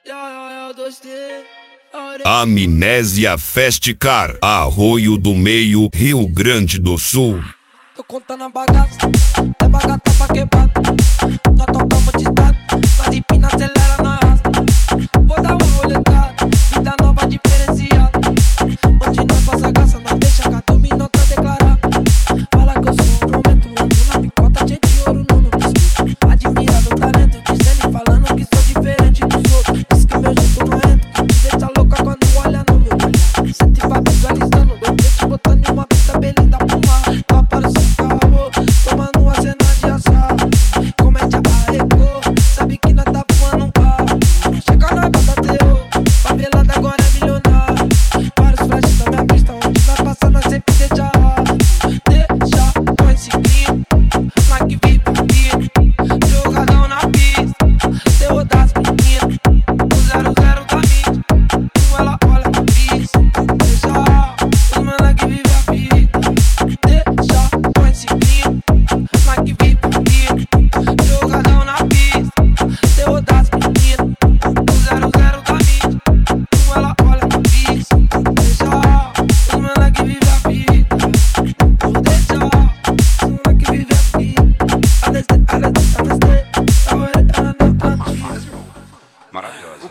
Amnésia Festcar, Arroio do Meio, Rio Grande do Sul. Tô contando a bagaça, é bagata pra quebrar. Nós tocamos de estado, nós empina, acelera, nós arrasta. Vou dar uma olhada, vida nova diferenciada. Onde nós passa graça, nós deixa cada minuto a declarar. Fala que eu sou um momento, ando na picota, cheio de ouro no pescoço. Admirado o talento, dizendo e falando que sou diferente dos outros. Diz que meu jeito não entra, te deixa louca quando olha no meu olhar. Sente vai visualizando, meu peito botando em uma pista bem linda pro mar. Tá parecendo carro, tomando uma cena de assado. Comédia arregou, sabe que nós tá voando um carro. Chega nós bota teu, favelada agora é milionário. Vários flashes na minha pista, onde nós passa nós sempre deixa raro. Deixa com esse clima, nós que vive aqui. Jogadão na pista, terror das meninas. O 00 da mídia, como ela olha pra pista. Deixa os mano que vive a vida. Deixa com esse clima, nós que vive aqui. Jogadão na pista, terror das meninas. O 00 da mídia, como ela olha pra pista. Deixa os mano que vive a vida. Vou deixar os mano que vive a vida. Maravilhoso.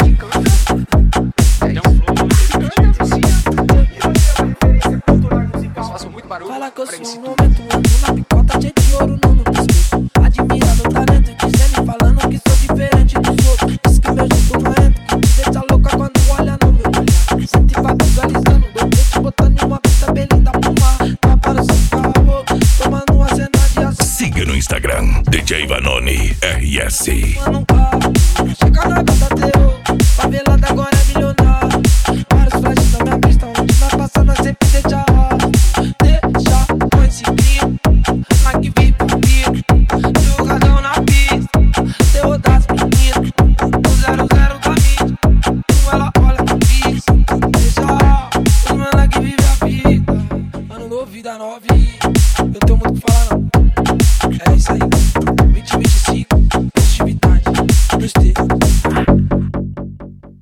Eu faço muito barulho. Fala que eu sou um momento, ando na picota, cheio de ouro no pescoço. Admirado o talento, dizendo e falando que sou diferente dos outros. Diz que meu jeito não entra, te deixa louca quando olha no meu olhar. Sente vai visualizando, meu peito botando em uma pista bem linda pro mar. Tá parecendo carro, tomando uma cena de ação. Siga no Instagram, DJ Vanoni RS. Mano, chega na bota teu, favelada agora é milionário. Vários flashes na minha pista, onde nós passa nós sempre deixa raro. Deixa com esse clima, nós que vive aqui. Jogadão na pista, terror das meninas. O 00 da mídia, como ela olha pra pista. Deixa os mano que vive a vida. Ano novo, vida nova, eu tenho muito o que falar não. É isso aí.